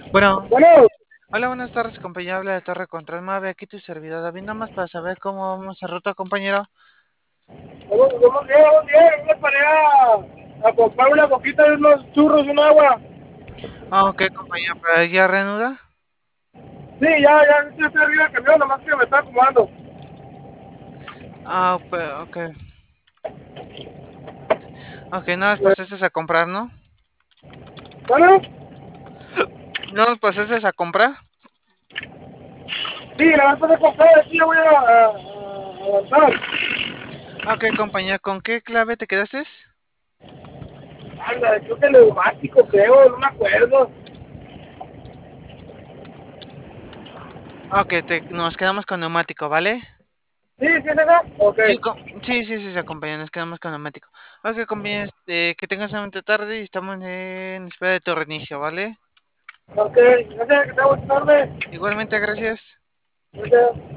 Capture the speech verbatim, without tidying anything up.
Bueno, Bueno, hola, buenas tardes, compañero. Habla de Torre Control Mave. Aquí tu servidor David, nada más para saber cómo vamos a ruta, compañero. vamos, vamos bien, vamos bien. Me paré a, a comprar una boquita de unos churros y un agua. Ah, ok, compañero, pero ya reanuda. Sí, ya, ya, ya estoy arriba del camión, nomás que me está acomodando. Ah, pe- ok. Ok, no nos Eh, pasaste a comprar, ¿no? bueno, ¿No nos pasaste a comprar? sí, la vez pasada compré, aquí ya voy a, a, a avanzar. Ok, compañero, ¿con qué clave te quedaste? Anda, creo que neumático, creo, no me acuerdo. Ok, te, nos quedamos con neumático, ¿vale? Sí, sí, es esa. Ok, Sí, com- sí, sí, sí, sí, compañero, nos quedamos con neumático. Ok, compañero, este, que tengas una bonita tarde y estamos en espera de tu reinicio, ¿vale? ok, gracias, que te tarde. Igualmente, gracias. Gracias.